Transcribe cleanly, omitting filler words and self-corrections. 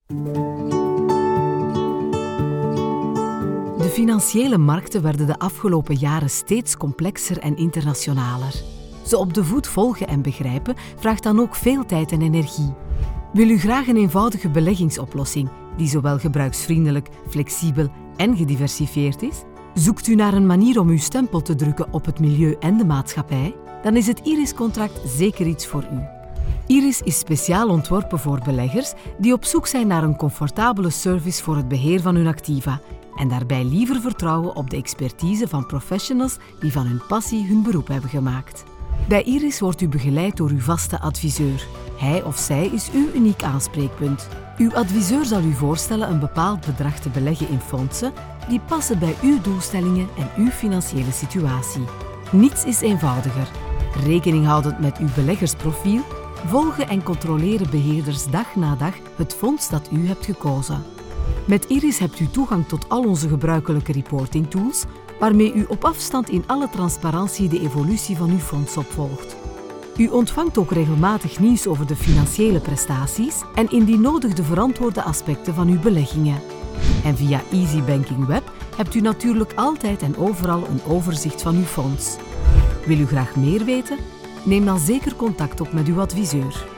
De financiële markten werden de afgelopen jaren steeds complexer en internationaler. Ze op de voet volgen en begrijpen vraagt dan ook veel tijd en energie. Wil u graag een eenvoudige beleggingsoplossing die zowel gebruiksvriendelijk, flexibel en gediversifieerd is? Zoekt u naar een manier om uw stempel te drukken op het milieu en de maatschappij? Dan is het Iris-contract zeker iets voor u. Iris is speciaal ontworpen voor beleggers die op zoek zijn naar een comfortabele service voor het beheer van hun activa en daarbij liever vertrouwen op de expertise van professionals die van hun passie hun beroep hebben gemaakt. Bij Iris wordt u begeleid door uw vaste adviseur. Hij of zij is uw uniek aanspreekpunt. Uw adviseur zal u voorstellen een bepaald bedrag te beleggen in fondsen die passen bij uw doelstellingen en uw financiële situatie. Niets is eenvoudiger. Rekening houdend met uw beleggersprofiel, volgen en controleren beheerders dag na dag het fonds dat u hebt gekozen. Met Iris hebt u toegang tot al onze gebruikelijke reportingtools, waarmee u op afstand in alle transparantie de evolutie van uw fonds opvolgt. U ontvangt ook regelmatig nieuws over de financiële prestaties en indien nodig de verantwoorde aspecten van uw beleggingen. En via Easy Banking Web hebt u natuurlijk altijd en overal een overzicht van uw fonds. Wil u graag meer weten? Neem dan zeker contact op met uw adviseur.